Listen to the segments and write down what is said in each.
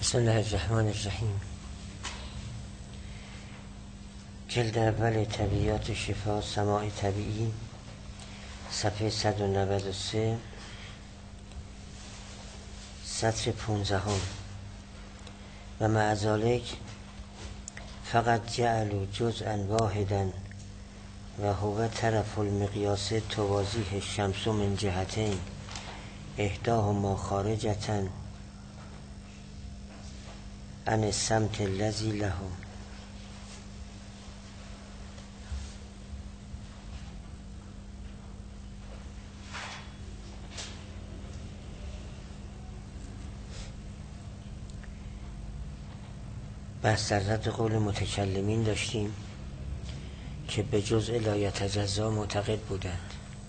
بسم الله الرحمن الرحیم. جلد اول طبیعیات شفا سماع طبیعی، صفحه 193، سطر 15. و مع ذلک فقط جعلوا جزءا واحدا و هو طرف المقیاس توازیه الشمس من جهتین احداهما خارجة عن السمت الذي له. بحث در رد قول متکلمین داشتیم که به جزء لا یتجزا معتقد بودند.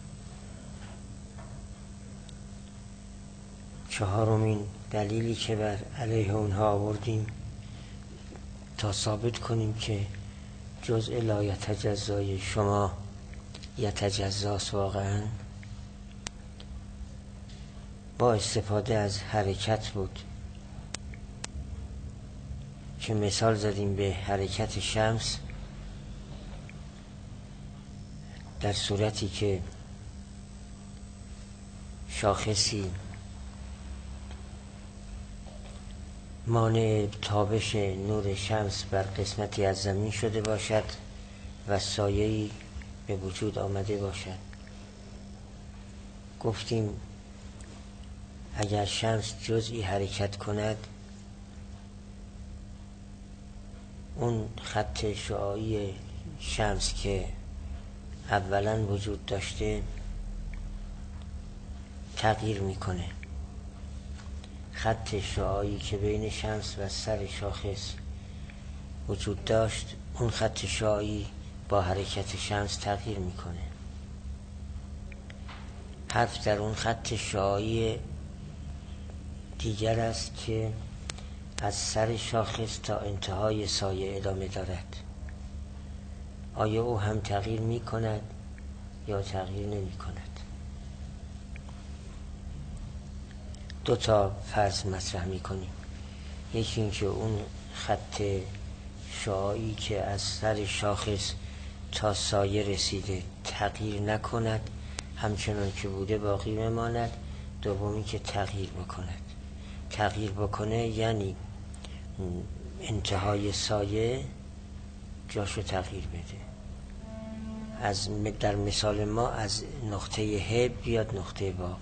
چهارمین دلیلی که بر علیه اونها آوردیم تا ثابت کنیم که جزء لا یتجزای شما یتجزاست واقعا، با استفاده از حرکت بود که مثال زدیم به حرکت شمس در صورتی که شاخصی مانع تابش نور شمس بر قسمتی از زمین شده باشد و سایه‌ای به وجود آمده باشد. گفتیم اگر شمس جزئی حرکت کند، اون خط شعاعی شمس که اولا وجود داشته تغییر میکنه. خط شعاعی که بین شمس و سر شاخص وجود داشت، اون خط شعاعی با حرکت شمس تغییر میکنه. حرف در اون خط شعاعی دیگر است که از سر شاخص تا انتهای سایه ادامه دارد. آیا او هم تغییر میکند یا تغییر نمیکند؟ دو تا فرض مطرح میکنیم. یکی این که اون خط شعاعی که از سر شاخص تا سایه رسیده تغییر نکند، همچنان که بوده باقی بماند. دومی که تغییر بکند. تغییر بکنه یعنی انتهای سایه جاشو تغییر بده. در مثال ما از نقطه ه بیاد نقطه با.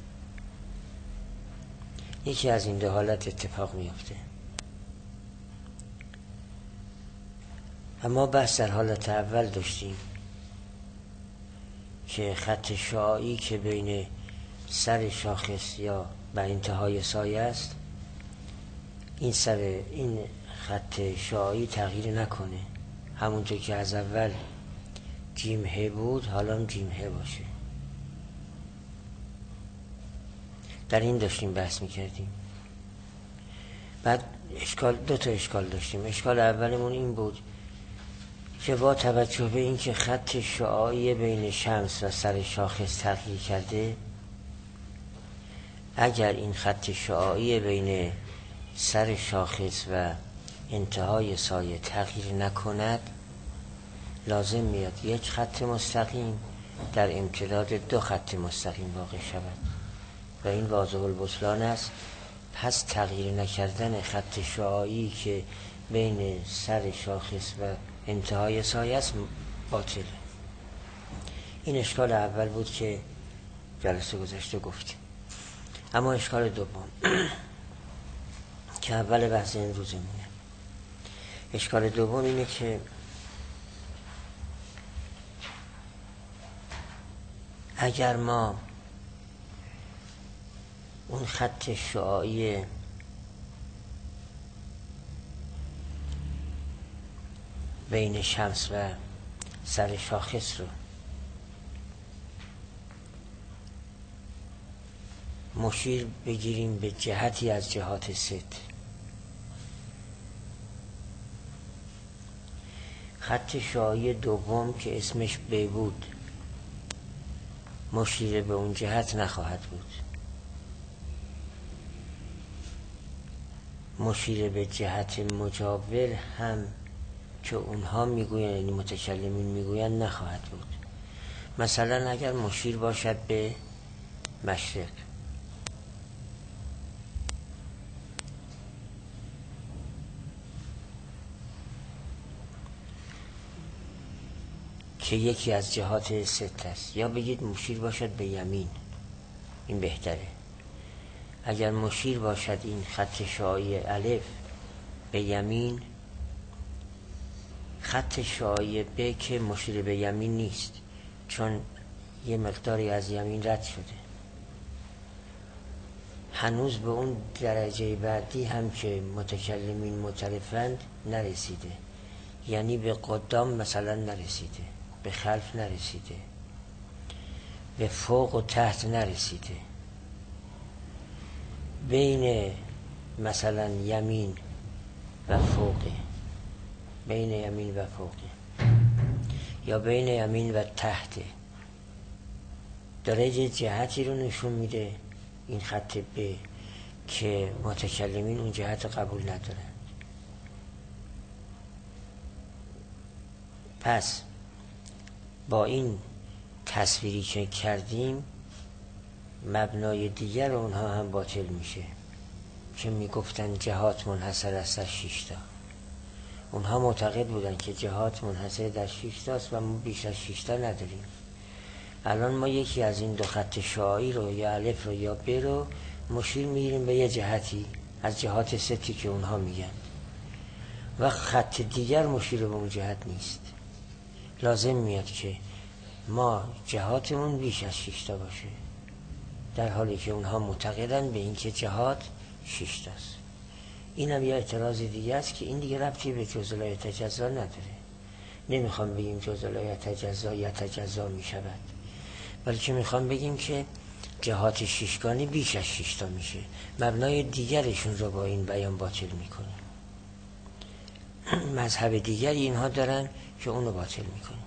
یکی از این دو حالت اتفاق میفته. اما بحث در حالت اول داشتیم که خط شعاعی که بین سر شاخص یا بر انتهای سایه است، این خط شعاعی تغییر نکنه، همونطور که از اول جیم ه بود حالا جیم ه باشه. در این داشتیم بحث میکردیم. بعد دو تا اشکال داشتیم. اشکال اولمون این بود که با توجه به این که خط شعاعی بین شمس و سر شاخص تغییر کرده، اگر این خط شعاعی بین سر شاخص و انتهای سایه تغییر نکند، لازم میاد یک خط مستقیم در امتداد دو خط مستقیم واقع شود و این واضح البطلان است. پس تغییر نکردن خط شعاعی که بین سر شاخص و انتهای سایه است باطله. این اشکال اول بود که جلسه گذشته گفتیم. اما اشکال دوم که اول بحث این روزمونه، اشکال دوم اینه که اگر ما اون خط شعاعی بین شمس و سر شاخص رو مشیر بگیریم به جهتی از جهات ست، خط شعاعی دوم که اسمش ب بود مشیر به اون جهت نخواهد بود. مشیر به جهت مجاور هم که اونها میگویند، یعنی متکلمین میگویند، نخواهد بود. مثلا اگر مشیر باشد به مشرق، که یکی از جهات ست است، یا بگید مشیر باشد به یمین، این بهتره. اگر مشیر باشد این خط شعاعی الف به یمین، خط شعاعی ب که مشیر به یمین نیست، چون یه مقداری از یمین رد شده، هنوز به اون درجه بعدی هم که متکلمین معترفند نرسیده، یعنی به قدام مثلا نرسیده، به خلف نرسیده، به فوق و تحت نرسیده، بین مثلا یمین و فوقه، بین یمین و فوقه، یا بین یمین و تحته، داره جهتی رو نشون میده این خط ب که متکلمین اون جهت قبول ندارن. پس با این تصویری که کردیم مبنای دیگر اونها هم باطل میشه که میگفتن جهات منحصر است در 6 تا. اونها معتقد بودن که جهات منحصر در 6 تاست و ما بیش از 6 تا نداریم. الان ما یکی از این دو خط شعاعی رو، یا الف رو یا ب رو، مشیر میگیریم به یه جهتی از جهات ستی که اونها میگن، و خط دیگر مشیر به اون جهت نیست. لازم میاد که ما جهاتمون بیش از 6 تا باشه، در حالی که اونها معتقدن به این که جهات 6 تاست. این هم یه اعتراض دیگه است که این دیگه ربطی به جزء لا یتجزا نداره. نمیخوام بگیم جزء لا یتجزا یتجزا میشود، بلکه میخوام بگیم که جهات شیشگانی بیش از 6 تا میشه، مبنای دیگرشون رو با این بیان باطل میکنیم. مذهب دیگری اینها دارن که اونو باطل میکنیم.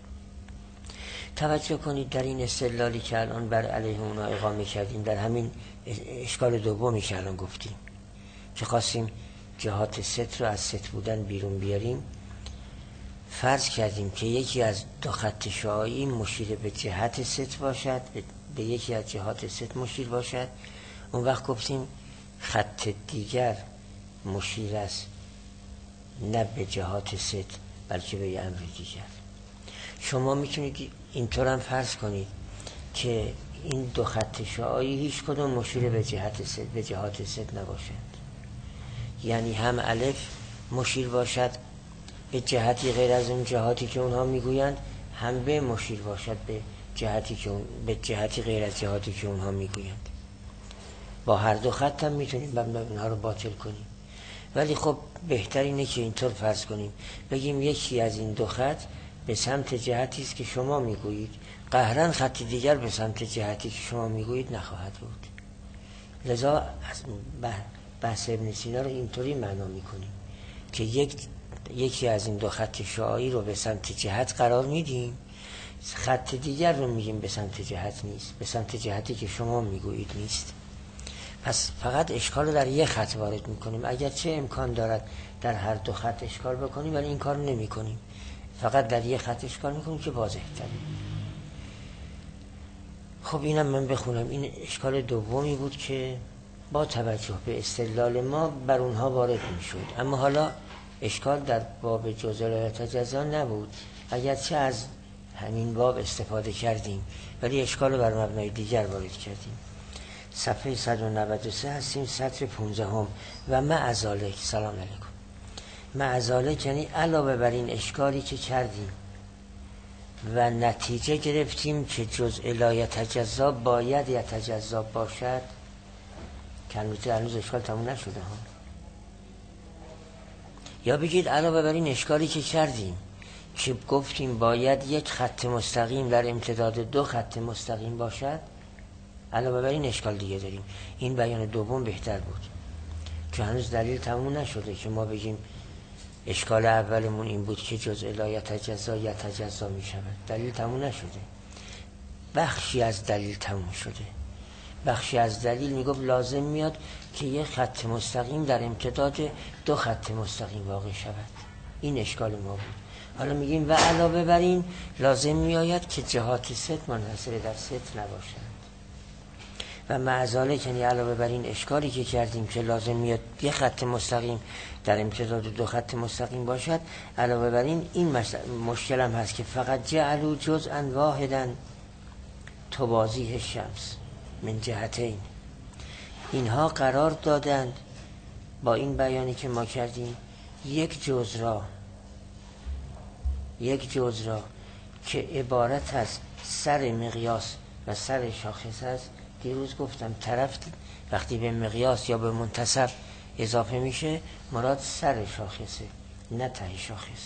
توجه کنید در این استدلالی که الان بر علیه اونا اقامه کردیم، در همین اشکال دومی که الان گفتیم که خواستیم جهات ست رو از ست بودن بیرون بیاریم، فرض کردیم که یکی از دو خط شعاعی مشیر به جهت ست باشد، به یکی از جهات ست مشیر باشد، اون وقت گفتیم خط دیگر مشیر است نه به جهات ست بلکه به یه امر دیگر. شما میتونید اینطور هم فرض کنید که این دو خط شعاعی هیچ کدوم مشیر به جهت ست، به جهات ست نباشد، یعنی هم الف مشیر باشد به جهتی غیر از اون جهاتی که اونها میگویند، هم به مشیر باشد به جهتی غیر از جهاتی که اونها میگویند. با هر دو خط هم میتونیم اونها رو باطل کنیم، ولی خب بهتر اینه که اینطور فرض کنیم، بگیم یکی از این دو خط به سمت جهتی است که شما میگویید، قهرن خط دیگر به سمت جهتی که شما میگویید نخواهد بود. لذا از بحث ابن سینا رو اینطوری معنا میکنیم که یکی از این دو خط شعاعی رو به سمت جهت قرار میدیم، خط دیگر رو میگیم به سمت جهت نیست، به سمت جهتی که شما میگویید نیست. پس فقط اشکال رو در یک خط وارد میکنیم، اگرچه امکان دارد در هر دو خط اشکال بکنیم، ولی این کار نمی کنیم، فقط در یک خط اشکال میکنیم که واضح تره. خب اینم من بخونم. این اشکال دومی بود که با توجه به استدلال ما بر اونها وارد میشد، اما حالا اشکال در باب جزء لا یتجزا نبود، اگرچه از همین باب استفاده کردیم، ولی اشکال رو بر مبنای دیگر وارد کردیم. صفحه 193 هستیم، سطر 15 هم. و معذالک، سلام علیکم، معذالک یعنی علاوه بر این اشکالی که کردیم و نتیجه گرفتیم که جزء لا یتجزا باید یتجزا باشد، که هنوز اشکال تموم نشده ها. یا بگید علاوه بر این اشکالی که کردیم که گفتیم باید یک خط مستقیم در امتداد دو خط مستقیم باشد، علاوه بر این اشکال دیگه داریم. این بیان دوم بهتر بود که هنوز دلیل تموم نشده که ما بگیم اشکال اولمون این بود که جزء لا یتجزا می شود. دلیل تموم نشده، بخشی از دلیل تموم شده. بخشی از دلیل میگفت لازم میاد که یک خط مستقیم در امتداد دو خط مستقیم واقع شود. این اشکال ما بود. حالا میگیم و علاوه بر این لازم میآید که جهات ست منحصر در ست نباشند و معذالک، یعنی علاوه بر این اشکالی که کردیم که لازم میاد یک خط مستقیم در امتداد دو خط مستقیم باشد، علاوه بر این مشکل هم هست که فقط جعلوا جزءا واحدا توازیه الشمس من جهتین. اینها قرار دادند با این بیانی که ما کردیم یک جزء را که عبارت از سر مقیاس و سر شاخص است. دیروز گفتم طرف وقتی به مقیاس یا به منتصف اضافه میشه مراد سر شاخصه نه ته شاخص.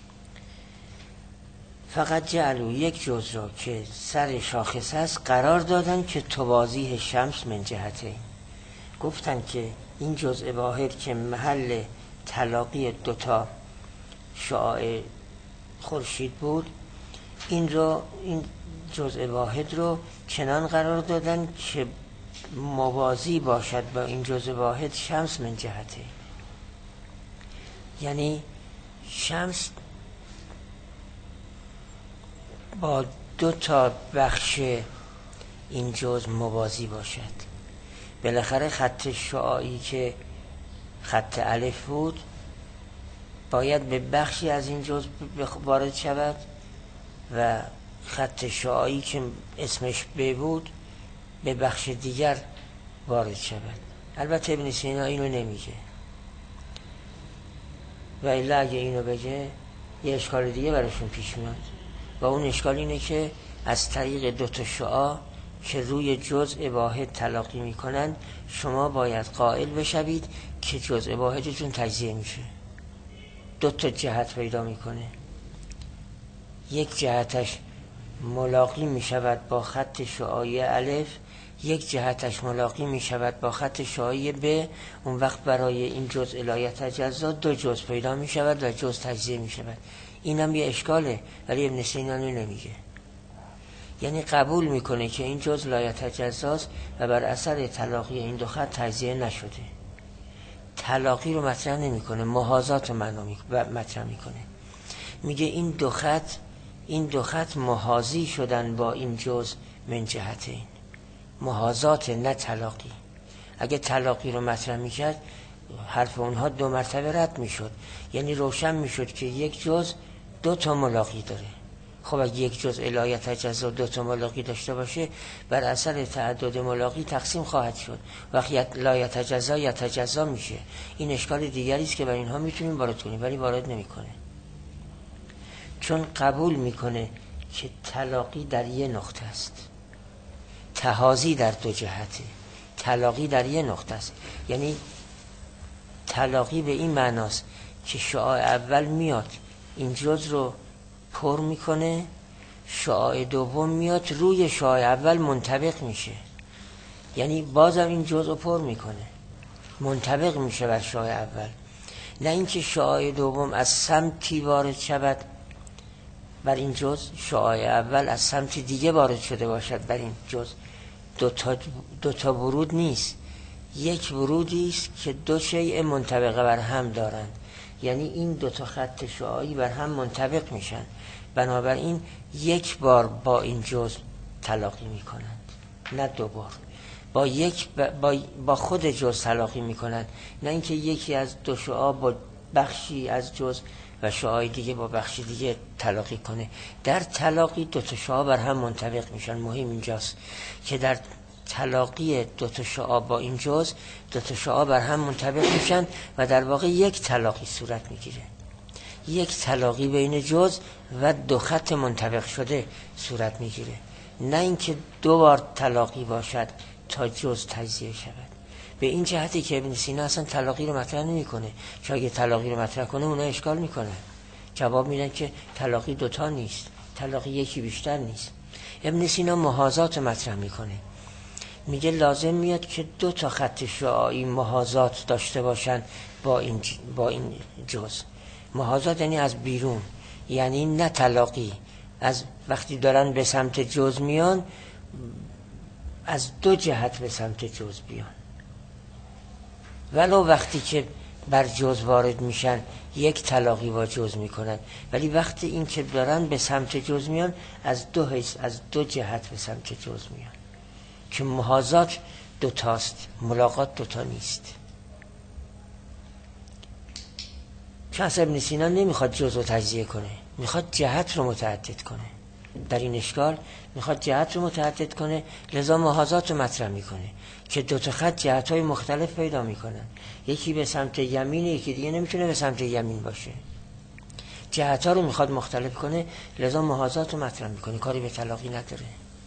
فقط جعلوا یک جزء را که سر شاخص است قرار دادن که توازیه شمس من جهتین. گفتن که این جزء واحد که محل تلاقی دوتا شعاع خورشید بود، این جزء واحد رو کنان قرار دادن که موازی باشد با این جزء واحد شمس من جهته، یعنی شمس با دو تا بخش این جزء موازی باشد. بالاخره خط شعاعی که خط الف بود باید به بخشی از این جزء وارد شود و خط شعاعی که اسمش ب بود به بخش دیگر وارد شود. البته ابن سینا اینو نمیگه و الا اگه اینو بگه یه اشکال دیگه براشون پیش میاد و اون اشکال اینه که از طریق دوتا شعاع که روی جزء واحد تلاقی میکنن شما باید قائل بشوید که جزء واحدتون تجزیه میشه، دوتا جهت پیدا میکنه. یک جهتش ملاقی میشود با خط شعاعی الف، یک جهتش ملاقی میشود با خط شعاعی ب. اون وقت برای این جزء لا یتجزا دو جزء پیدا میشود و جزء تجزیه میشود. اینم یه اشکاله ولی ابن سینا نمیگه، یعنی قبول میکنه که این جزء لا یتجزاست و بر اثر تلاقی این دو خط تجزیه نشده. تلاقی رو مطرح نمیکنه، محاذات رو مطرح میکنه. میگه این دو خط محاذی شدن با این جزء من جهتین، محاذات نه تلاقی. اگه تلاقی رو مطرح میکرد حرف اونها دو مرتبه رد میشد، یعنی روشن میشد که یک جزء دو تا ملاقی داره. خب اگه یک جزء لا یتجزا دو تا ملاقی داشته باشه بر اثر تعدد ملاقی تقسیم خواهد شد، وقتی لا یتجزا میشه. این اشکال دیگری است که بر اینها میتونیم وارد کنیم ولی وارد نمیکنه، چون قبول میکنه که تلاقی در یه نقطه است، تحازی در دو جهته، تلاقی در یه نقطه است. یعنی تلاقی به این معناست که شعاع اول میاد این جزء رو پر میکنه، شعاع دوم میاد روی شعاع اول منطبق میشه، یعنی بازم این جزء رو پر میکنه، منطبق میشه بر شعاع اول. نه اینکه شعاع دوم از سمتی وارد شود بر این جزء، شعاع اول از سمت دیگه وارد شده باشد بر این جزء. دو تا ورود نیست، یک ورودی است که دو شیء منطبقه بر هم دارند، یعنی این دو تا خط شعاعی بر هم منطبق میشن، بنابراین یک بار با این جزء تلاقی میکنند نه دو بار. با خود جزء تلاقی میکنند، نه اینکه یکی از دو شعاع با بخشی از جزء و شعاع دیگه با بخشی دیگه تلاقی کنه. در تلاقی دو تا شعاع بر هم منطبق میشن. مهم اینجاست که در تلاقی دو تا شعاع با این جزء دو تا شعاع بر هم منطبق میشن و در واقع یک تلاقی صورت میگیره، یک تلاقی بین جزء و دو خط منطبق شده صورت میگیره، نه اینکه دو بار تلاقی باشد تا جزء تجزیه شود. به این جهتی که ابن سینا اصلا تلاقی رو مطرح نمیکنه، چون اگه تلاقی رو مطرح کنه اونا اشکال میکنه، جواب میدن که تلاقی دوتا نیست، تلاقی یکی بیشتر نیست. ابن سینا محاذات مطرح میکنه، میگه لازم میاد که دو تا خط شعاعی محاذات داشته باشن با این جزء. محاذات یعنی از بیرون، یعنی نه تلاقی. از وقتی دارن به سمت جزء میان از دو جهت به سمت جز بیان، ولو وقتی که بر جز وارد میشن یک تلاقی با جز میکنن، ولی وقتی این که دارن به سمت جز میان از دو جهت به سمت جز میان که محاذات دوتاست، ملاقات دوتا نیست. شمس ابن سینا نمیخواد جز رو تجزیه کنه، میخواد جهت رو متعدد کنه. در این اشکال میخواد جهت رو متعدد کنه، لذا محاذات رو مطرح میکنه که دو تا خط جهت‌های مختلف پیدا میکنن، یکی به سمت یمین، یکی دیگه نمیتونه به سمت یمین باشه. جهت‌ها رو میخواد مختلف کنه، لذا محاذات رو مطرح میکنه، کاری به تلاقی نداره.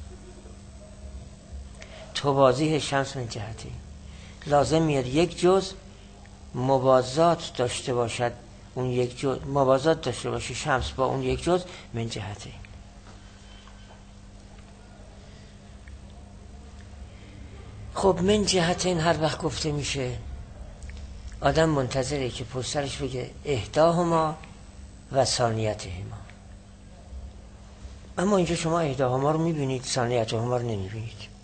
توازیح شمس من جهتی، لازم میاد یک جز موازات داشته باشد، اون یک جز موازات داشته باشه شمس با اون یک جز من جهتی. خب من جهت این هر وقت گفته میشه آدم منتظره که پشت سرش بگه احداهما و ثانیتهما. اما اینجا شما احداهما رو میبینید، ثانیتهما رو نمیبینید.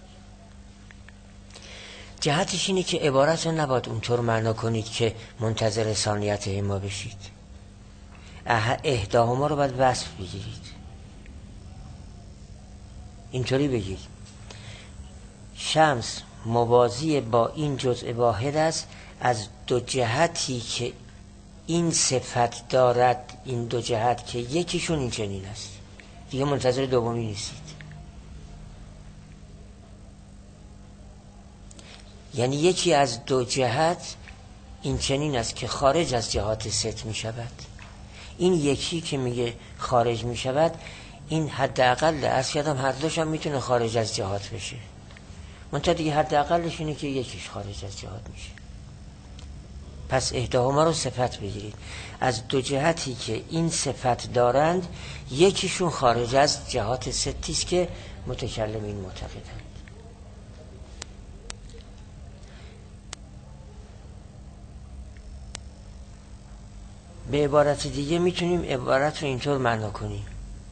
جهتش اینه که عبارت رو نباید اونطور معنا کنید که منتظر ثانیتهما بشید. احداهما رو باید وصف بگیرید، اینطوری بگید شمس موازی با این جزء واحد است از دو جهتی که این صفت دارد، این دو جهت که یکیشون این چنین است، دیگه منتظر دومی نیستید. یعنی یکی از دو جهت این چنین است که خارج از جهات ست می شود. این یکی که میگه خارج می شود، این حداقل از کردم هر دوش هم میتونه خارج از جهات بشه، منتها دیگه حداقلش اینه که یکیش خارج از جهات میشه. پس احداهما رو صفت بگیرید، از دو جهتی که این صفت دارند یکیشون خارج از جهات ستی است که متکلمین معتقدند. به عبارت دیگه میتونیم عبارت رو اینطور معنا کنیم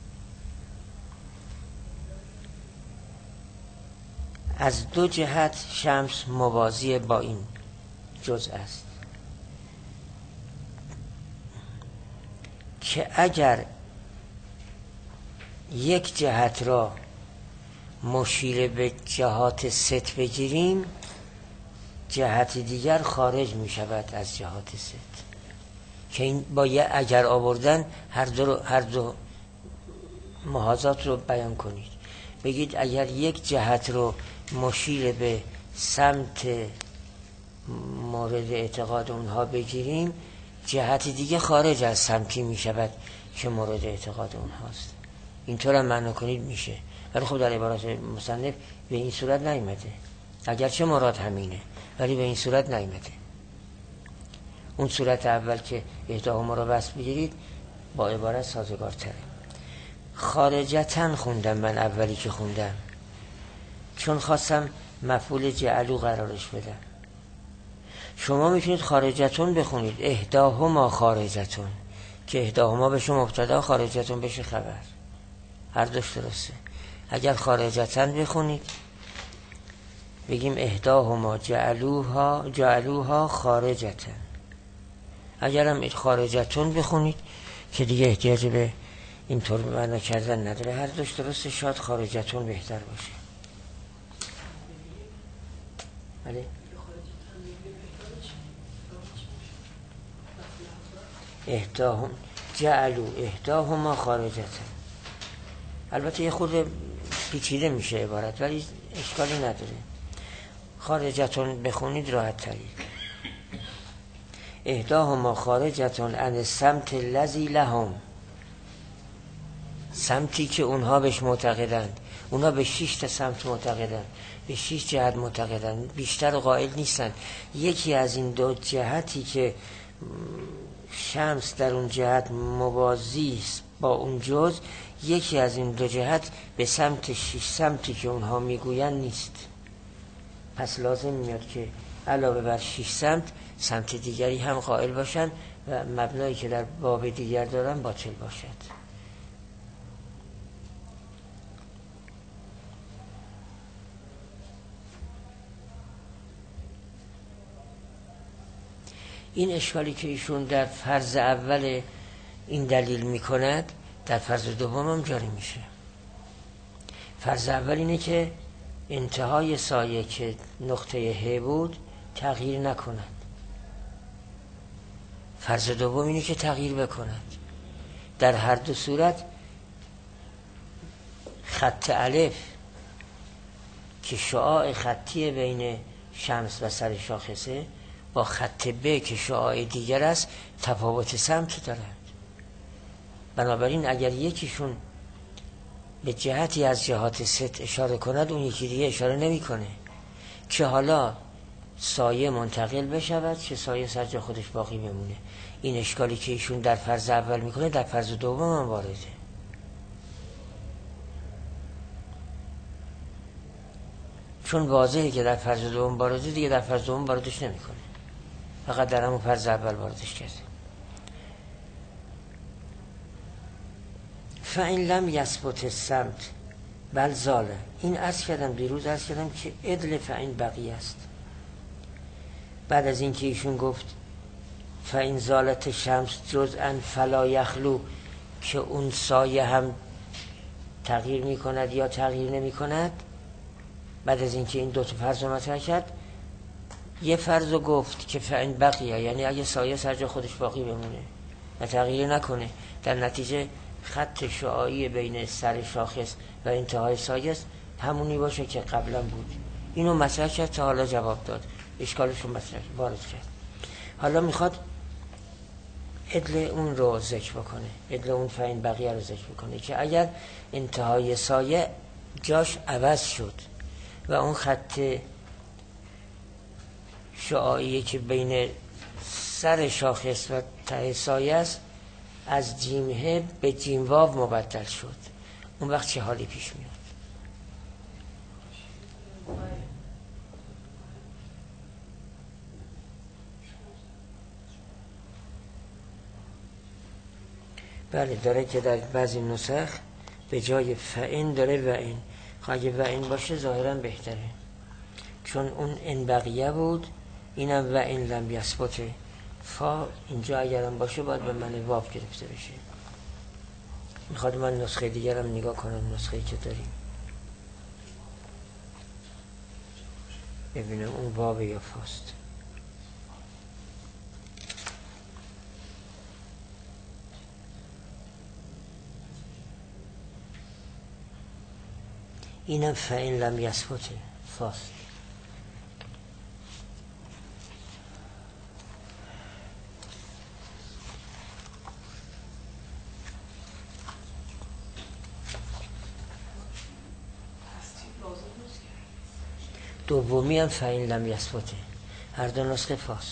از دو جهت شمس موازی با این جزء است که اگر یک جهت را مشیر به جهات ست بگیریم، جهت دیگر خارج می شود از جهات ست. که این با یه اگر آوردن هر دو محاذات رو بیان کنید. بگید اگر یک جهت رو مشیر به سمت مورد اعتقاد اونها بگیریم، جهت دیگه خارج از سمتی می شود که مورد اعتقاد اونهاست. اینطور هم معنا کنید میشه، ولی خب در عبارات مصنف به این صورت نیامده، اگرچه مراد همینه ولی به این صورت نیامده. اون صورت اول که احداهما رو وصف بگیرید با عبارت سازگار تره. خارجتن خوندم من اولی که خوندم، چون خواستم مفعول جعلو قرارش بدم. شما میتونید خارجتون بخونید، احداهما خارجتون، که احداهما بشه مبتدا، خارجتون بشه خبر، هر دوش درسته. اگر خارجتن بخونید بگیم احداهما جعلوها خارجتن. اگر هم خارجتون بخونید که دیگه احتیاج به اینطور معنا کردن نداره، هر دوش درسته، شاید خارجتون بهتر باشه. بله احداهما خارجتن. البته یه خود پیچیده میشه عبارت ولی اشکالی نداره، خارجتون بخونید راحت تری. احداهما خارجتون عن سمت الذی لهم، سمتی که اونها بهش معتقدند. اونها به 6 تا سمت معتقدند، به 6 جهت معتقدند، بیشتر قائل نیستن. یکی از این دو جهتی که شمس در اون جهت موازی است با اون جز، یکی از این دو جهت به سمت 6 سمتی که اونها میگوین نیست. پس لازم میاد که علاوه بر 6 سمت دیگری هم قائل باشن و مبنایی که در باب دیگر دارن باطل باشد. این اشکالی که ایشون در فرض اول این دلیل میکند در فرض دوم هم جاری میشه. فرض اول اینه که انتهای سایه که نقطه ه بود تغییر نکند. فرض دوم اینه که تغییر بکند. در هر دو صورت خط الف که شعاع خطی بین شمس و سر شاخصه با خط ب که شعاع دیگر است تفاوت سمت دارند. بنابراین اگر یکیشون به جهتی از جهات ست اشاره کند اون یکی دیگه اشاره نمی کنه که حالا سایه منتقل بشود که سایه سر جا خودش باقی بمونه. این اشکالی که ایشون در فرض اول میکنه در فرض دوم هم وارده. چون واضحه که در فرض دوم وارده دیگه در فرض دوم واردش نمیکنه، فقط در همون فرض اول واردش کرده. فإن لم یثبت السمت بل زاله. این عرض کردم دیروز عرض کردم که عدل فإن بقیه است. بعد از این که ایشون گفت فإن زالت شمس جزءا فلا یخلو که اون سایه هم تغییر می کند یا تغییر نمی کند، بعد از این که این دو تا فرض رو مطرح کرد یه فرض رو گفت که فإن بقیه، یعنی اگه سایه سر جا خودش باقی بمونه و تغییر نکنه، در نتیجه خط شعاعی بین سر شاخص و انتهای سایه همونی باشه که قبلا بود. اینو مطرح کرد تا حالا جواب داد، اشکالش رو مطرح وارد کرد. حالا میخواد عدل اون رو ذکر بکنه، عدل اون فإن بقیه رو ذکر بکنه که اگر انتهای سایه جاش عوض شد و اون خط شعاعی که بین سر شاخص و ته سایه است از جیم ه به جیم واو مبدل شد، اون وقت چه حالی پیش میاد؟ بله داره که در بعضی نسخ به جای فإن داره و این. اگه و این باشه ظاهرا بهتره، چون اون ان بقیه بود، اینم و این لم یثبت. فا اینجا اگرم باشه باید به معنی واو گرفته بشه. میخواد من نسخه دیگرم نگاه کنم، نسخه‌ای که داریم ببینم اون واو یا فاست. اینم فإن لم یثبت فاست. دومی هم فإن لم یثبت، هر دو نسخه فاست.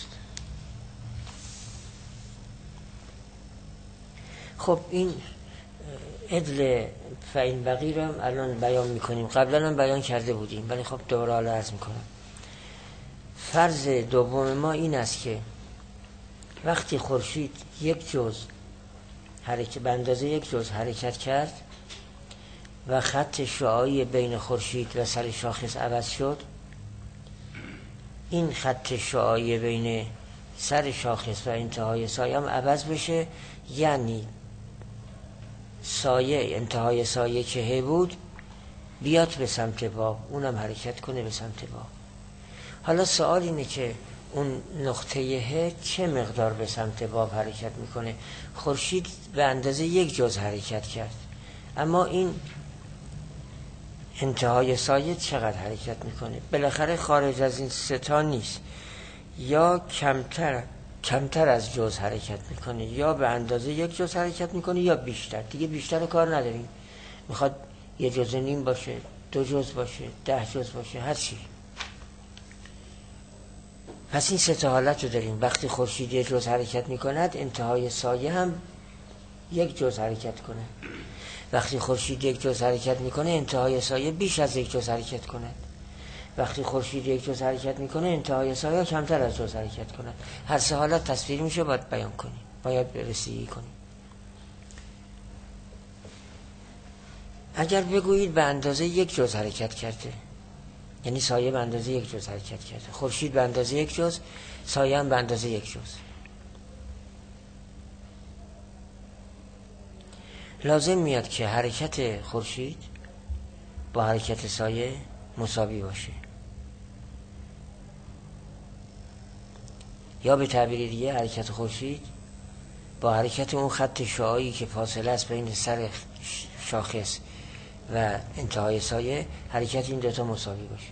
خب این عدل فإن بقیه رو هم الان بیان میکنیم، قبلا هم بیان کرده بودیم ولی خب دوباره حالا عرض میکنم. فرض دوم ما این است که وقتی خورشید یک جز حرکت به اندازه یک جز حرکت کرد و خط شعاعی بین خورشید و سر شاخص عوض شد، این خط شعاعی بین سر شاخص و انتهای سایه هم عوض بشه، یعنی سایه انتهای سایه که ه بود بیاد به سمت باب، اونم حرکت کنه به سمت باب. حالا سوال اینه که اون نقطه ه چه مقدار به سمت باب حرکت میکنه؟ خورشید به اندازه یک جز حرکت کرد، اما این انتهای سایه چقدر حرکت میکنه؟ بالاخره خارج از این ستا نیست، یا کمتر از جز حرکت میکنه، یا به اندازه یک جز حرکت میکنه، یا بیشتر. دیگه بیشتر کار نداریم، میخواد یه جز نیم باشه، 2 جز باشه، 10 جز باشه، هر چی. پس این سه تا حالت رو داریم. وقتی خورشید یک جز حرکت میکند انتهای سایه هم یک جز حرکت کنه. وقتی خورشید یک جز حرکت میکنه انتهای سایه بیش از یک جز حرکت کند. وقتی خورشید یک جز حرکت میکنه انتهای سایه کمتر از جز حرکت کند. هر سه حالت تصویر میشه، باید بیان کنیم، باید رسیدگی کنیم. اگر بگویید به اندازه یک جز حرکت کرده، یعنی سایه به اندازه یک جز حرکت کرده، خورشید به اندازه یک جز، سایه هم به اندازه یک جز، لازم میاد که حرکت خورشید با حرکت سایه مساوی باشه، یا به تعبیر دیگه حرکت خورشید با حرکت اون خط شعاعی که فاصله است بین سر شاخص و انتهای سایه، حرکت این دوتا مساوی باشه.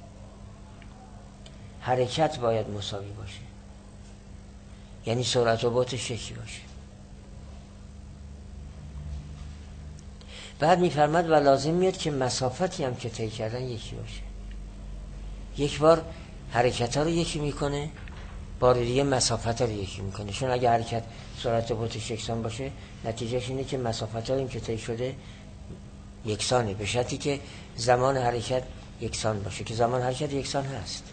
حرکت باید مساوی باشه، یعنی سرعت و بطش یکی باشه. بعد میفرماد و لازم میاد که مسافتی هم که طی کردن یکی باشه. یک بار حرکت ها رو یکی میکنه، بار دیگه مسافت ها رو یکی میکنه. چون اگه حرکت سرعت و بطش یکسان باشه، نتیجهش اینه که مسافت ها که طی شده یکسانه، به شرطی که زمان حرکت یکسان باشه، که زمان حرکت یکسان هست.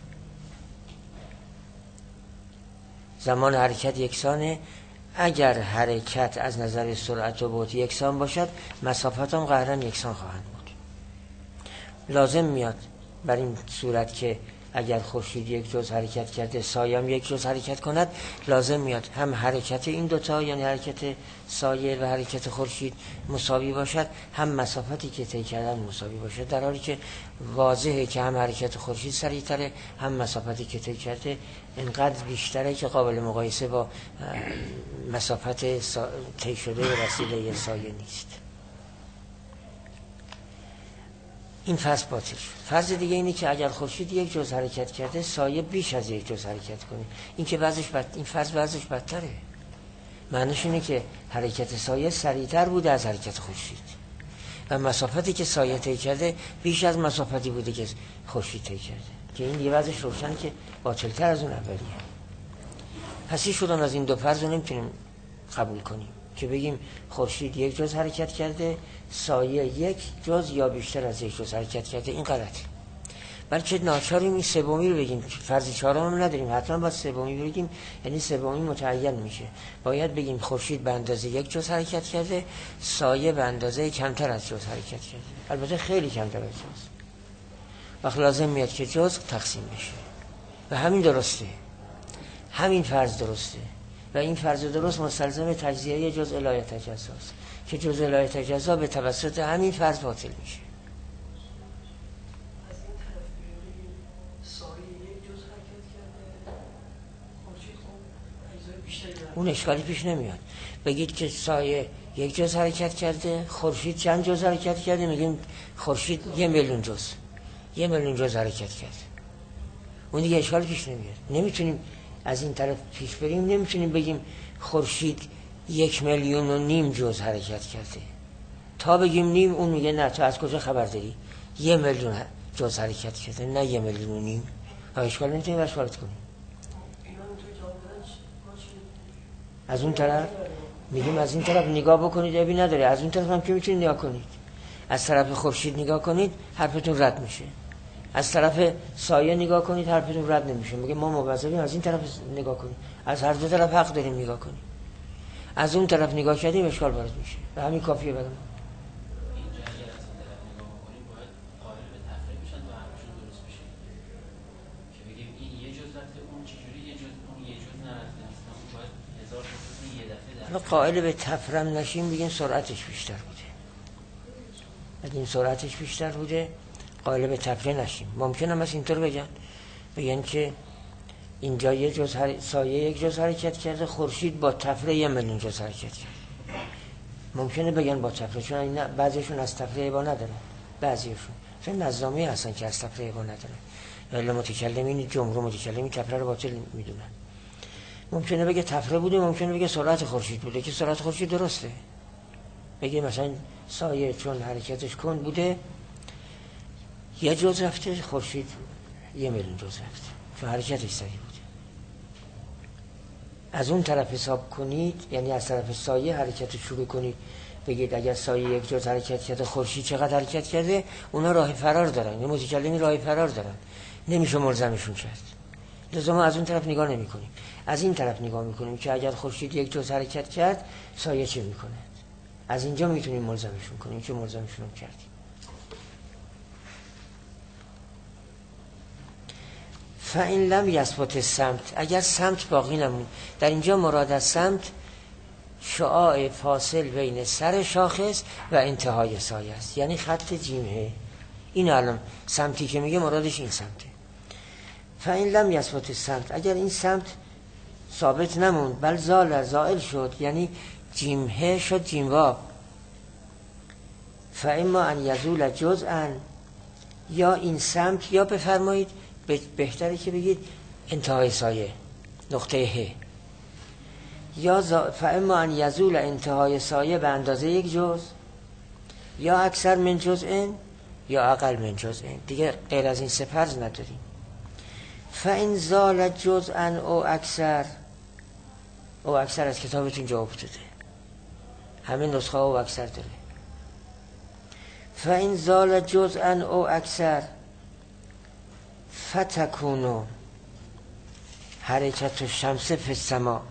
زمان حرکت یکسانه. اگر حرکت از نظر سرعت و بعد یکسان باشد، مسافت هم قطعاً یکسان خواهند بود. لازم میاد بر این صورت که اگر خورشید یک جز حرکت کرده، سایه هم یک جز حرکت کند، لازم میاد هم حرکت این دوتا، یعنی حرکت سایه و حرکت خورشید مساوی باشد، هم مسافتی که طی کردن مساوی باشد، در حالی که واضحه که هم حرکت خورشید سریعتره، هم مسافتی که طی کرده اینقدر بیشتره که قابل مقایسه با مسافت طی شده به وسیله سایه نیست. این فرض باطل شد. فرض دیگه اینه که اگر خورشید یک جز حرکت کرده، سایه بیش از یک جز حرکت کنه. این فرض وضعش بدتره. معنیش اینه که حرکت سایه سریعتر بوده از حرکت خورشید و مسافتی که سایه طی کرده بیش از مسافتی بوده که خورشید طی کرده، که این دیگه وضعش روشن که باطلتر از اون اولیه. پس هیچ کدوم از این دو فرض رو نمیتونیم قبول کنیم که بگیم خورشید یک جز حرکت کرده، سایه یک جز یا بیشتر از یک جز حرکت کرده. این غلطه. بلکه ناچاریم این سومی رو بگیم. فرض چهارم هم نداریم، حتما باید سومی بگیم، یعنی سومی متعین میشه. باید بگیم خورشید به اندازه یک جز حرکت کرده، سایه به اندازه کمتر از جز حرکت کرده، البته خیلی کمتر از جز. وقت لازم میاد که جز تقسیم بشه و همین درسته، همین فرض درسته و این فرض درست مستلزم تجزیه جزء لا یتجزا است که جزء لا یتجزا به توسط همین فرض باطل میشه. از این طرف بگیم سایه یک جز حرکت کرده، خورشید خب اجزای بیشتری داره، اون اشکالی پیش نمیاد. بگید که سایه یک جز حرکت کرده، خورشید چند جز حرکت کرده، میگیم خورشید 1,000,000 جز، 1,000,000 جز حرکت کرده. اون دیگه اشکالی پیش نمیاد. نمیتونیم از این طرف پیش بریم، نمیتونیم بگیم خورشید 1,500,000 جز حرکت کرده. تا بگیم نیم، اون میگه نه، تو از کجا خبر داری 1,000,000 جز حرکت کرده، نه 1,500,000. اشکال نمیتونیم برش وارد کنیم. از اون طرف میگیم از این طرف نگاه بکنید، ابی نداره. از اون طرف هم که میتونید نگاه کنید. از طرف خورشید نگاه کنید، حرفتون رد میشه. از طرف سایه نگاه کنید، حرفتون رد نمیشه. میگه ما مبذریم، از این طرف نگاه کنید. از هر دو طرف حق داریم نگاه کنیم. از اون طرف نگاه کردیم اشکال وارد میشه و همین کافیه برام. اینجا اگر از این طرف نگاه بکنیم باید قائل به تفریق بشن تا حرفشون درست بشه، که بگیم این یه جز رفته، اون چجوری یه جز، اون یه جز نرفته، اصلا باید 1000 جز یه دفعه در قائل به تفرم نشیم، بگیم سرعتش بیشتر بوده. اگه این سرعتش بیشتر بوده، قائل به تفره نشیم. ممکنه مثلا اینطور بگن که اینجا یه جز سایه یک جز حرکت کرده، خورشید با تفره 1,000,000 جز حرکت کرده. ممکنه بگن با تفره، چون بعضیشون از تفره عبا ندارن، بعضیشون چون نظامی هستن که از تفره عبا ندارن، ولی متکلمین جمهور متکلمین تفره رو باطل میدونن. ممکنه بگه تفره بوده، ممکنه بگه سرعت خورشید بوده، که سرعت خورشید درسته. بگه مثلا سایه چون حرکتش کند بوده یه جز رفته، خورشید 1,000,000 جز رفته، چون حرکتش سریع بوده. از اون طرف حساب کنید، یعنی از طرف سایه حرکت شروع کنید، بگید اگر سایه یک جز حرکت کرده، خورشید چقدر حرکت کرده. اونا راه فرار دارن، این متکلمی راه فرار دارن، نمیشه ملزمشون کرد. لذا ما از اون طرف نگاه نمی کنیم، از این طرف نگاه میکنیم که اگر خورشید یک جز حرکت کرد، سایه چه میکنه. از اینجا میتونیم ملزمشون کنیم که ملزمشون کردیم. فَإِنْ لَمْ يَثْبُتِ السَّمْتُ، اگر سمت باقی نمون. در اینجا مراد از سمت شعاع فاصل بین سر شاخص و انتهای سایه است، یعنی خط جیمه. این الان سمتی که میگه مرادش این سمته. فإن لم یثبت السمت، اگر این سمت ثابت نموند بل زائل شد، یعنی جیمه شد جیموا، فاما ان یزول جزءا، یا این سمت، یا بفرمایید بهتره که بگید انتهای سایه نقطه ه، یا فاما ان یزول انتهای سایه به اندازه یک جزء، یا اکثر من جزء، یا اقل من جزء. دیگه غیر از این سه فرض نداریم. فإن زال جزءا او اکثر، او اکثر از کتابتون جا افتاده، همه نسخه او اکثر داره. فإن زال جزءا او اکثر فتکونو حرکت الشمس فی السما.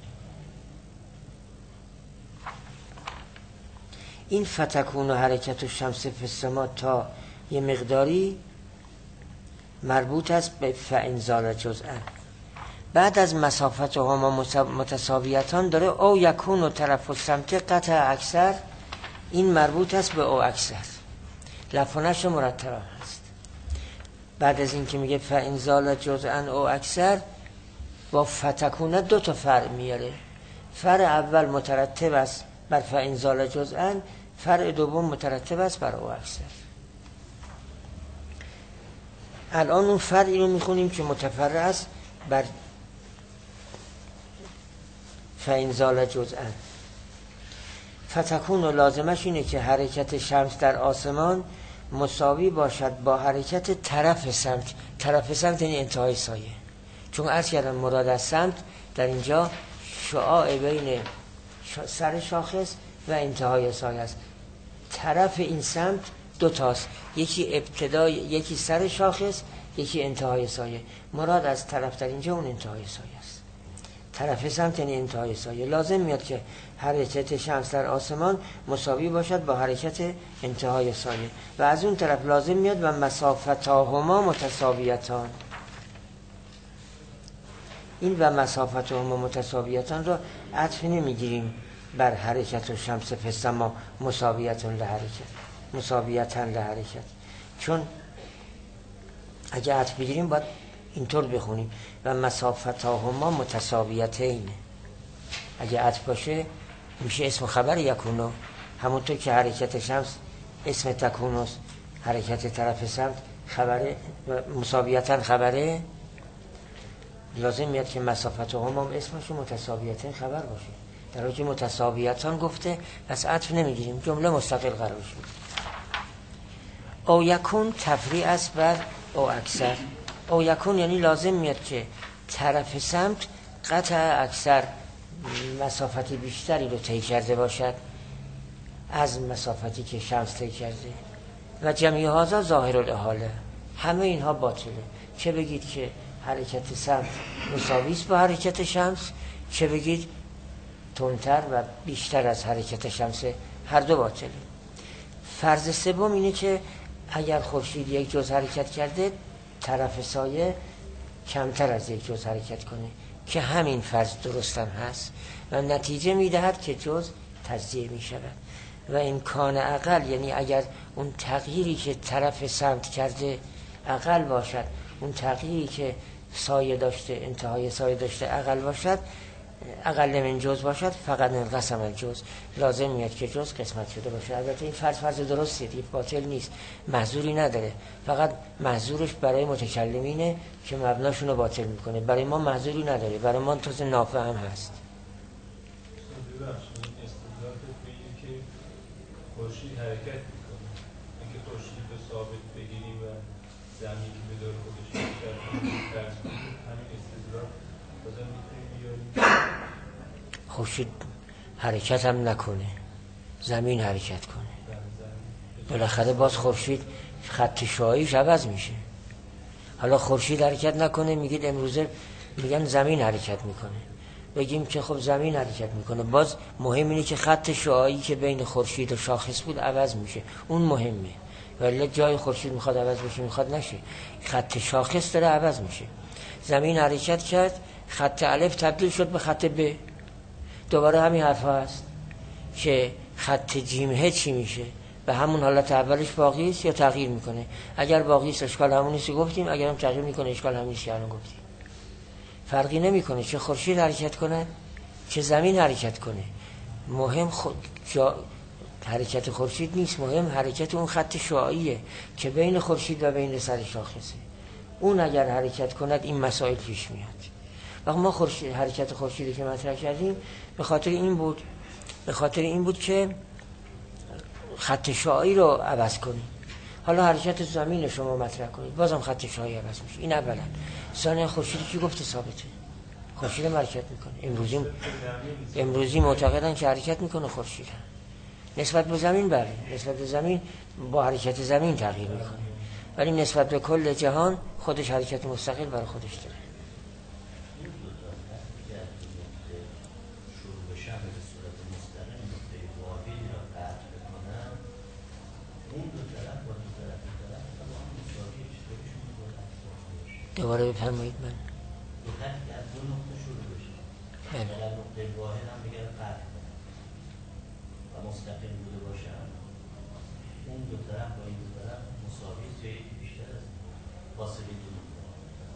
این فتکونو حرکت الشمس فی السما تا یه مقداری مربوط است به فإن زال جزءا. بعد از مسافت هما متساویتان داره او یکون و طرف السمت قطع اکثر، این مربوط است به او اکثر، لفظش مرتب هست. بعد از این که میگه فإن زال جزءا او اکثر، با فتکونه دو تا فرع میاره. فرع اول مترتب است بر فإن زال جزءا، فرع دوم مترتب است بر او اکثر. الان اون فرعی رو میخونیم که متفرع است بر فإن زال جزءا. فتکون و لازمش اینه که حرکت شمس در آسمان مساوی باشد با حرکت طرف سمت. طرف سمت یعنی انتهای سایه، چون عرض کردم مراد از سمت در اینجا شعاع بین سر شاخص و انتهای سایه است. طرف این سمت دو تاست، یکی ابتدای، یکی سر شاخص، یکی انتهای سایه. مراد از طرف در اینجا اون انتهای سایه است. طرف سمت یعنی انتهای سایه. لازم میاد که حرکت شمس در آسمان مساوی باشد با حرکت انتهای سایه، و از اون طرف لازم میاد و مسافتاهما متساویتان. این و مسافتاهما متساویتان رو عطف نمیگیریم بر حرکت و شمس فی السما مساویتان لحرکت، چون اگه عطف بگیریم باید اینطور بخونیم و مسافتاهما متساویتین. اگه عطف باشه میشه اسم خبر یکونو، همونطور که حرکت شمس اسم تکونوست، حرکت طرف سمت خبره، مساویتن خبره. لازم میاد که مسافتاهما اسمش متساویتین خبر باشه. در حالی که متساویتان گفته، پس عطف نمیگیریم، جمله مستقل قرار شد. او یکون تفریع است بر او اکثر. او یکون یعنی لازم میاد که طرف سمت قطع اکثر مسافتی بیشتری رو طی کرده باشد از مسافتی که شمس طی کرده. و جمعی هازا ظاهر الاحاله، همه اینها باطله. چه بگید که حرکت سمت مساوی است با حرکت شمس، چه بگید تندتر و بیشتر از حرکت شمس، هر دو باطله. فرض سوم اینه که اگر خورشید یک جز حرکت کرده، طرف سایه کمتر از یک جز حرکت کنه، که همین فرض درست هم هست و نتیجه میدهد که جز تجزیه می شود. و امکان اقل، یعنی اگر اون تغییری که طرف سمت کرده اقل باشد، اون تغییری که سایه داشته، انتهای سایه داشته اقل باشد، اقل من جز باشد، فقط انقسم الجز، لازم میاد که جز قسمت شده باشه. البته این فرض درستیه، دیگه باطل نیست، محظوری نداره، فقط محظورش برای متکلمینه که مبناشون رو باطل میکنه. برای ما محظوری نداره، برای ما تازه نافهم هست. خورشید حرکت میکنه، اینکه خورشید رو ثابت بگیریم و زمینی به دور خودش فرض کنیم، همین استدلال بازم میتونیم بیاریم. خورشید حرکت هم نکنه، زمین حرکت کنه، بالاخره باز خورشید خط شعاعیش عوض میشه. حالا خورشید حرکت نکنه، میگید امروزه میگن زمین حرکت میکنه، بگیم که خب زمین حرکت میکنه، باز مهم اینه که خط شعاعی که بین خورشید و شاخص بود عوض میشه، اون مهمه. ولی جای خورشید میخواد عوض بشه، میخواد نشه، خط شاخص داره عوض میشه. زمین حرکت کرد، خط الف تبدیل شد به خط ب، دوباره همین حرف هست که خط جیمه چی میشه؟ به همون حالت اولش باقی است یا تغییر میکنه؟ اگر باقی است اشکال همون نیست گفتیم، اگر هم تغییر میکنه اشکال همین نیست که الان گفتیم. فرقی نمیکنه چه خورشید حرکت کنه چه زمین حرکت کنه. مهم حرکت خورشید نیست، مهم حرکت اون خط شعاعیه که بین خورشید و بین سر شاخصه. اون اگر حرکت کند این مسائل پیش میاد. وقتی ما حرکت خورشیدی که مطرح کردیم به خاطر این بود که خط شعاعی رو عوض کنیم. حالا حرکت زمین شما مطرح کنید بازم خط شعاعی عوض میشه. این اولا. ثانیا خورشیدی کی گفته ثابته؟ خورشید حرکت میکنه. امروزی معتقدن که حرکت میکنه خورشید. نسبت به زمین بله، نسبت به زمین با حرکت زمین تغییر میکنه، ولی نسبت به کل جهان خودش حرکت مستقل برای خودش داره. دوباره بفرمایید. من دو خط که از دو نقطه شروع بشه در نقطه واحد هم بگره قطع کنه و مستقیم بوده باشن، اون دو طرف با این دو طرف مساوی است یا یکی بیشتر از فاصله دو نقطه.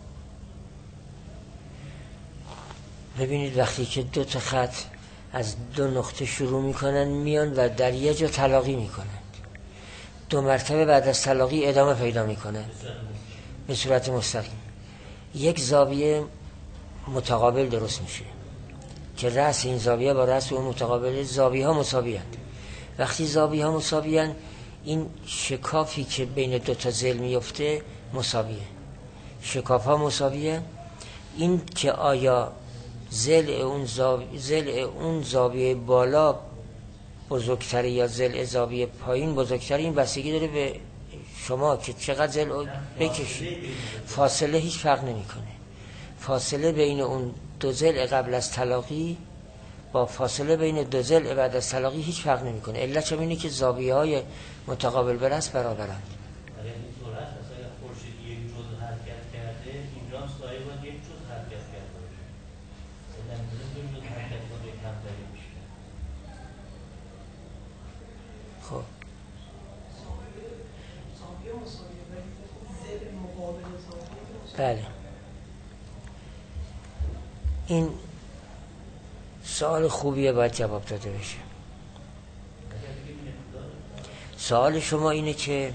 ببینید وقتی که دو تا خط از دو نقطه شروع میکنن میان و در یه جا تلاقی میکنن، دو مرتبه بعد از تلاقی ادامه پیدا میکنن به صورت مستقیم. یک زاویه متقابل درست میشه که رأس این زاویه با رأس اون متقابل، زاویه ها مساوی هستند. وقتی زاویه ها مساوی هستند این شکافی که بین دو تا ضلع میفته مساویه، شکاف ها مساویه. این که آیا ضلع اون زاویه بالا بزرگتره یا ضلع زاویه پایین بزرگتره، این بستگی داره به شما که چقدر ضلع بکشید. فاصله هیچ فرق نمیکنه. فاصله بین اون دو ضلع قبل از تلاقی با فاصله بین دو ضلع بعد از تلاقی هیچ فرق نمیکنه. علت اینه که زاویه های متقابل به رأس برابرند. برای این صورت اگر خورشید یک جزء حرکت کرده اینجا هم سایه باید یک جزء حرکت کرده باشه. نمیدونه دو جزء حرکت کنه کمتری میشه. خب بله، این سوال خوبیه، باید جواب داده بشه. سوال شما اینه که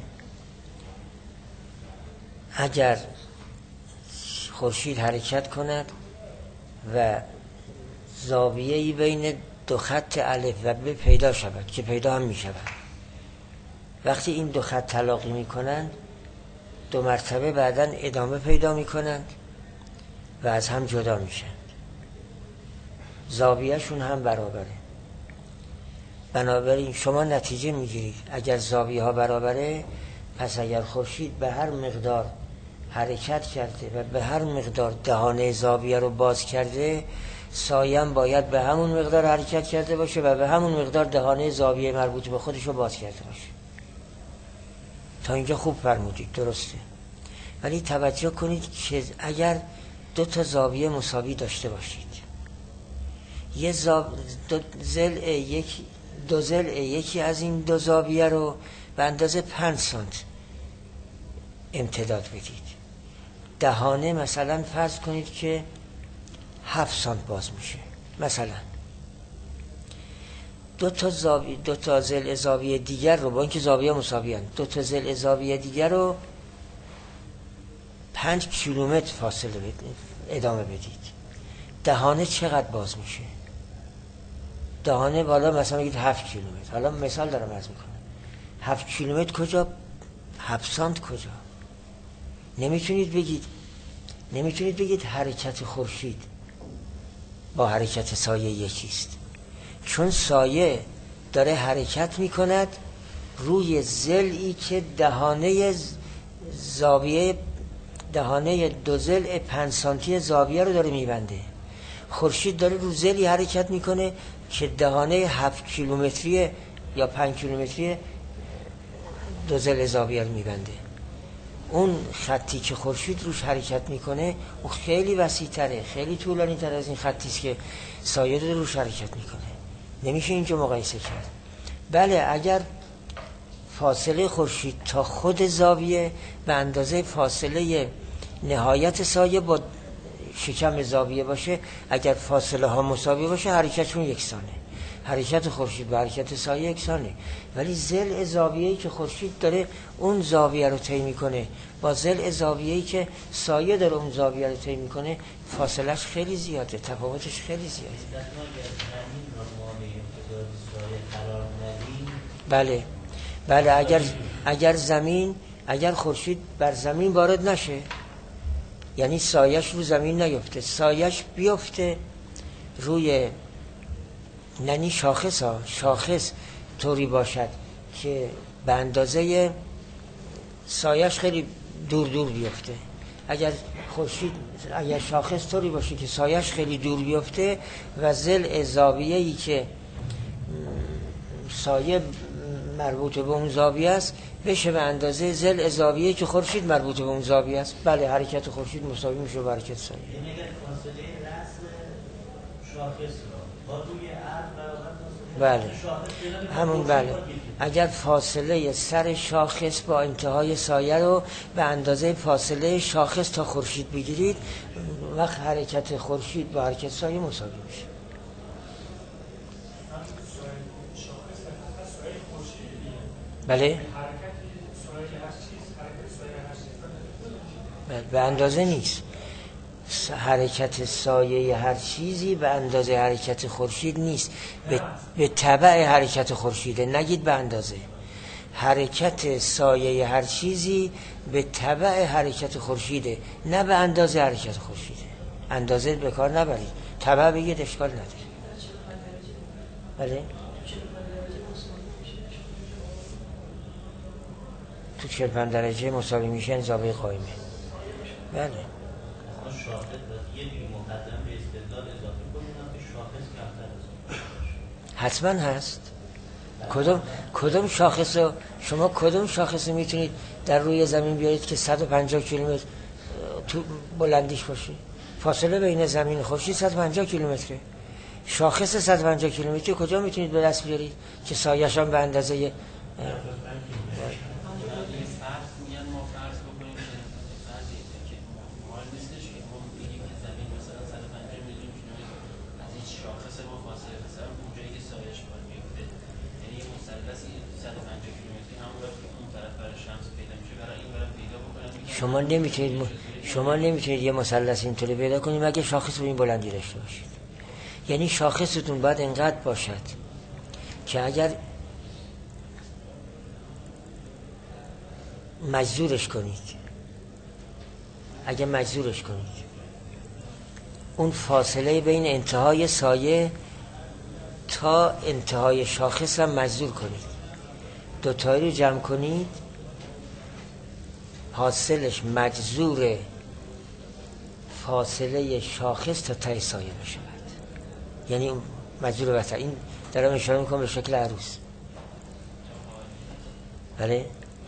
اگر خورشید حرکت کند و زاویه‌ای بین دو خط الف و ب پیدا شود که پیدا هم می شود، وقتی این دو خط تلاقی می کنند دو مرتبه بعداً ادامه پیدا می کنند و از هم جدا می شند، زاویه‌شون هم برابره. بنابراین شما نتیجه می گیرید اگر زاویه ها برابره، پس اگر خورشید به هر مقدار حرکت کرده و به هر مقدار دهانه زاویه رو باز کرده، سایم باید به همون مقدار حرکت کرده باشه و به همون مقدار دهانه زاویه مربوط به خودش رو باز کرده باشه. تا اینجا خوب فرمودید، درسته. ولی توجه کنید که اگر دو تا زاویه مساوی داشته باشید، دو ضلع یکی از این دو زاویه رو به اندازه 5 سانت امتداد بدید، دهانه مثلا فرض کنید که 7 سانت باز میشه. مثلا دو تا ضلع زاویه دیگر رو با اینکه زاویه مساوی هستند، دو تا ضلع زاویه دیگر رو 5 کیلومتر فاصله ادامه بدید، دهانه چقدر باز میشه؟ دهانه بالا مثلا بگید 7 کیلومتر. حالا مثال دارم عرض میکنم. 7 کیلومتر کجا؟ 7 سانت کجا؟ نمیتونید بگید حرکت خورشید با حرکت سایه یکیست، چون سایه داره حرکت میکند روی ضلعی که دهانه دو ضلع 5 سانتی زاویه رو داره میبنده. خورشید داره رو ضلعی حرکت میکنه که دهانه 7 کیلومتری یا 5 کیلومتری دو ضلع زاویه رو میبنده. اون خطی که خورشید روش حرکت میکنه اون خیلی وسیع‌تره، خیلی طولانی تر از این خطی است که سایه روش حرکت میکنه. نمیشه اینجا مقایسه کرد. بله اگر فاصله خورشید تا خود زاویه به اندازه فاصله نهایت سایه با شکم زاویه باشه، اگر فاصله ها مساوی باشه حرکتشون یکسانه، حرکت خورشید به حرکت سایه یکسانه. ولی ضلع زاویه‌ای که خورشید داره اون زاویه رو طی میکنه با ضلع زاویه‌ای که سایه داره اون زاویه رو طی میکنه، فاصلهش خیلی زیاده، تفاوتش خیلی زیاده. بله اگر خورشید بر زمین وارد نشه، یعنی سایش رو زمین نیفته، سایش بیفته روی یعنی شاخص طوری باشد که به اندازه سایش خیلی دور بیفته. اگر شاخص طوری باشه که سایش خیلی دور بیفته و ضلع زاویه‌ای که سایه مربوط به اون زاویه است بشه به اندازه ضلع زاویه‌ای که خورشید مربوط به اون زاویه است، بله حرکت خورشید مساوی میشه با حرکت سایه. یعنی اگر فاصله رأس شاخص رو با روی عرض بله همون بله، اگر فاصله سر شاخص با انتهای سایه رو به اندازه فاصله شاخص تا خورشید بگیرید، وقت حرکت خورشید با حرکت سایه مساوی میشه. بله به اندازه نیست، حرکت سایه هر چیزی به اندازه حرکت خورشید نیست، به تبع حرکت خورشیده، نگید به اندازه. حرکت سایه هر چیزی به تبع حرکت خورشیده، نه به اندازه حرکت خورشیده. اندازه به کار نبرید، تبع بگید اشکال نداره. بله تو 45 درجه مساوی میشن زاویه قائمه. بله شاخص یه مقدم به استدلال اضافه کنیم که شاخص کمتر حتما هست. کدوم شاخص رو شما کدوم شاخص رو میتونید در روی زمین بیارید که 150 کیلومتر تو بلندیش باشه؟ فاصله بین زمین و خورشید 150 کیلومتره. شاخص 150 کیلومتری کجا میتونید به دست بیارید که سایه‌ش هم به اندازه شما نمیتونید یه مثلث اینطوری پیدا کنید مگه شاخص به این بلندی داشته باشید. یعنی شاخصتون باید انقدر باشد که اگر مجذورش کنید اون فاصله بین انتهای سایه تا انتهای شاخص هم مجذور کنید، دوتایی رو جمع کنید، حاصلش مجذور فاصله شاخص تا ته سایه بشه. یعنی اون مجذور وسط. این دارم اشاره میکنم به شکل عروس. بله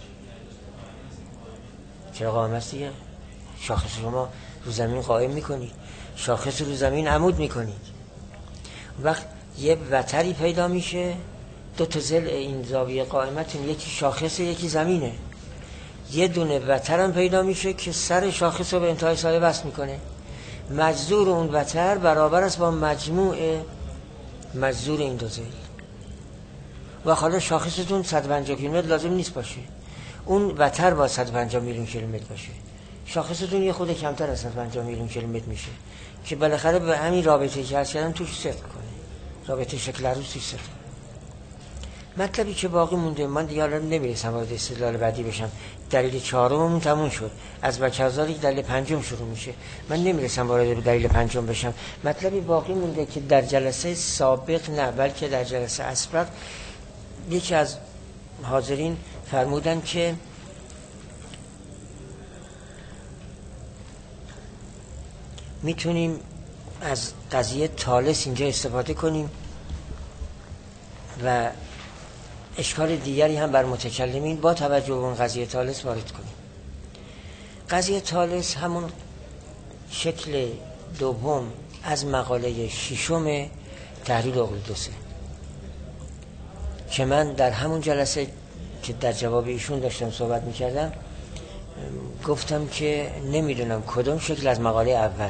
چرا قائم است دیگه؟ شاخص شما رو زمین قائم میکنید، شاخص رو زمین عمود میکنید، وقت یه وتری پیدا میشه، دو تا ضلع این زاویه قائمتون یکی شاخصه یکی زمینه، یه دونه وتر هم پیدا میشه که سر شاخص رو به انتهای سایه وصل میکنه. مجذور اون وتر برابر است با مجموع مجذور این دو ضلع. و حالا شاخصتون 150 کیلومتر لازم نیست باشه، اون وتر با 150 میلیون کیلومتر باشه، شاخصتون یه خود کمتر از 150 میلیون کیلومتر میشه که بالاخره به همین رابطه که هست کردن توش صدق کنه، رابطه شکل عروس توش صدق. مطلبی که باقی مونده، من دیگه الان نمیرسم وارد استدلال بعدی بشم، دلیل چهارممون تموم شد، از بکرزاری دلیل پنجم شروع میشه، من نمیرسم وارد دلیل پنجم بشم. مطلبی باقی مونده که در جلسه سابق نه بلکه در جلسه اسبق یکی از حاضرین فرمودن که میتونیم از قضیه طالس اینجا استفاده کنیم و اشکال دیگری هم بر متکلمین با توجه به اون قضیه طالس وارد کنیم. قضیه ثالث همون شکل دوم از مقاله ششم تحلیل اقلیدوسه که من در همون جلسه که در جواب ایشون داشتم صحبت میکردم گفتم که نمیدونم کدوم شکل از مقاله اول،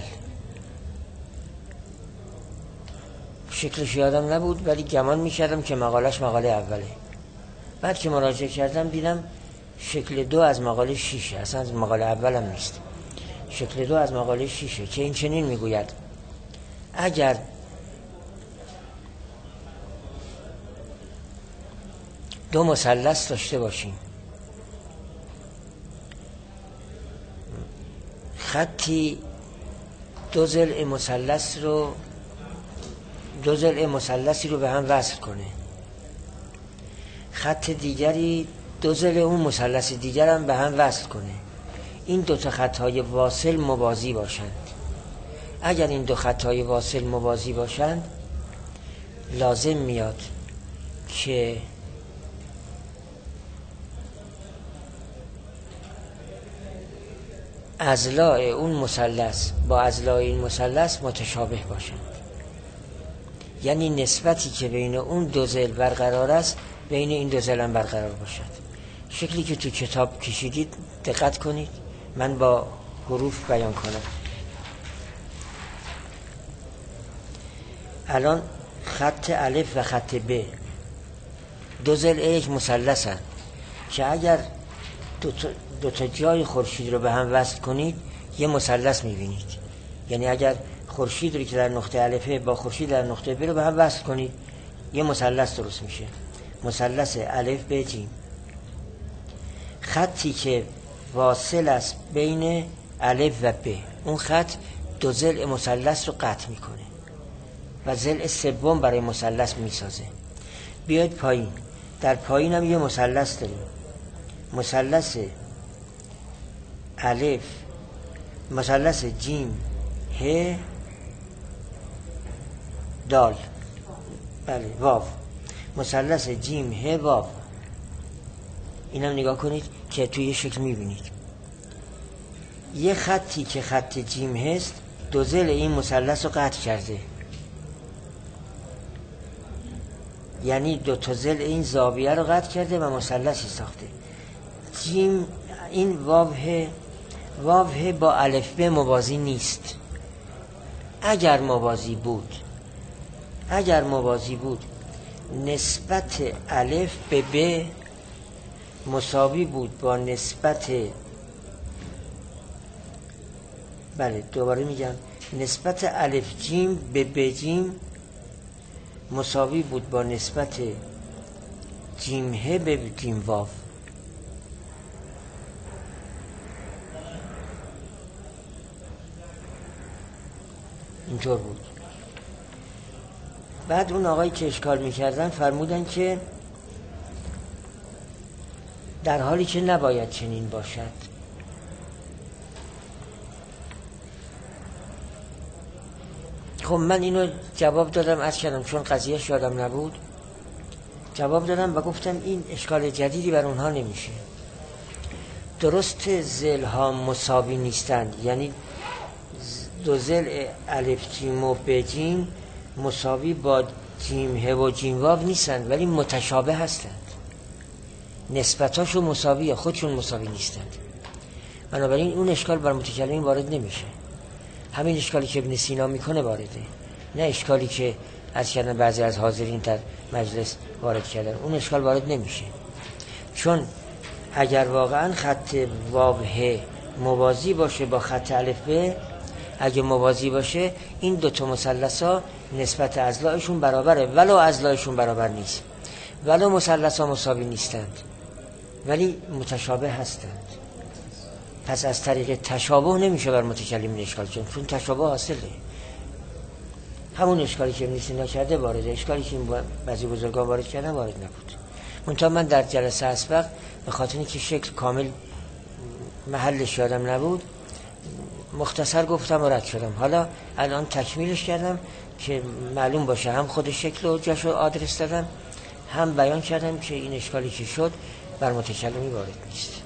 شکلش یادم نبود ولی گمان میکردم که مقالش مقاله اوله. بعد که مراجعه کردم دیدم شکل 2 از مقاله 6، اصلا از مقاله اولم نیست. شکل 2 از مقاله 6 که این چنین میگوید: اگر دو مثلث داشته باشیم، خطی دو ضلع مثلثی رو به هم وصل کنه، خط دیگری دو ضلع اون مثلث دیگر هم به هم وصل کنه، این دو تا خطهای واصل موازی باشند. اگر این دو خطهای واصل موازی باشند لازم میاد که اضلاع اون مثلث با اضلاع این مثلث متشابه باشند، یعنی نسبتی که بین اون دو ضلع برقرار است بین این دو ضلع هم برقرار باشد. شکلی که تو کتاب کشیدید دقت کنید، من با حروف بیان کنم. الان خط الف و خط ب دو ضلع یک مثلث هستند که اگر دو تا جای خورشید رو به هم وصل کنید یه مثلث می‌بینید. یعنی اگر خورشید رو که در نقطه الف با خورشید در نقطه ب رو به هم وصل کنید یه مثلث درست میشه، مثلث الف ب جیم. خطی که واصل است بین الف و ب، اون خط دو ضلع مثلث رو قطع میکنه و ضلع سوم برای مثلث میسازه. بیاید پایین، در پایین هم یه مثلث داریم، مثلث الف، مثلث جیم ه دال، بله واو، مثلث جیم ه واو. اینم نگاه کنید که توی شکل میبینید یه خطی که خط جیم هست دو ضلع این مثلث رو قطع کرده، یعنی دو تا ضلع این زاویه رو قطع کرده و مثلثی ساخته. جیم این واو ه با الف ب موازی نیست. اگر موازی بود نسبت الف به ب مساوی بود با نسبت، بله دوباره میگم، نسبت الف جیم به ب جیم مساوی بود با نسبت جیم ه به جیم واو. اینطور بود. بعد اون آقایی که اشکال میکردن فرمودن که در حالی که نباید چنین باشد. خب من اینو جواب دادم، عرض کردم چون قضیهش یادم نبود جواب دادم و گفتم این اشکال جدیدی بر اونها نمیشه. درست ضلع ها مساوی نیستند، یعنی دو ضلع الف جیم و ب جیم مساوی با جیم ه و جیم واو نیستند ولی متشابه هستند، نسبتاشو مساویه، خودشون مساوی نیستند. بنابراین اون اشکال بر متکلمین وارد نمیشه. همین اشکالی که ابن سینا میکنه وارده، نه اشکالی که از کردن بعضی از حاضرین در مجلس وارد کردن. اون اشکال وارد نمیشه، چون اگر واقعا خط واو ه موازی باشه با خط الف ب، اگه موازی باشه این دوتا مثلثا نسبت اضلاعشون برابره، ولو اضلاعشون برابر نیست، ولو مثلثا مساوی نیستند ولی متشابه هستند. پس از طریق تشابه نمیشه بر متکلمین اشکال، چون تشابه حاصله. همون اشکالی که ابن سینا کرده وارده، اشکالی که بعضی بزرگان وارد کردن وارد نبود. منتها من در جلسه اسبق به خاطر اینکه شکل کامل محلش یادم نبود مختصر گفتم و رد شدم. حالا الان تکمیلش کردم که معلوم باشه، هم خود شکل و جاش رو آدرس دادم، هم بیان کردم که این اشکالی که شد بر متکلمی وارد نیست.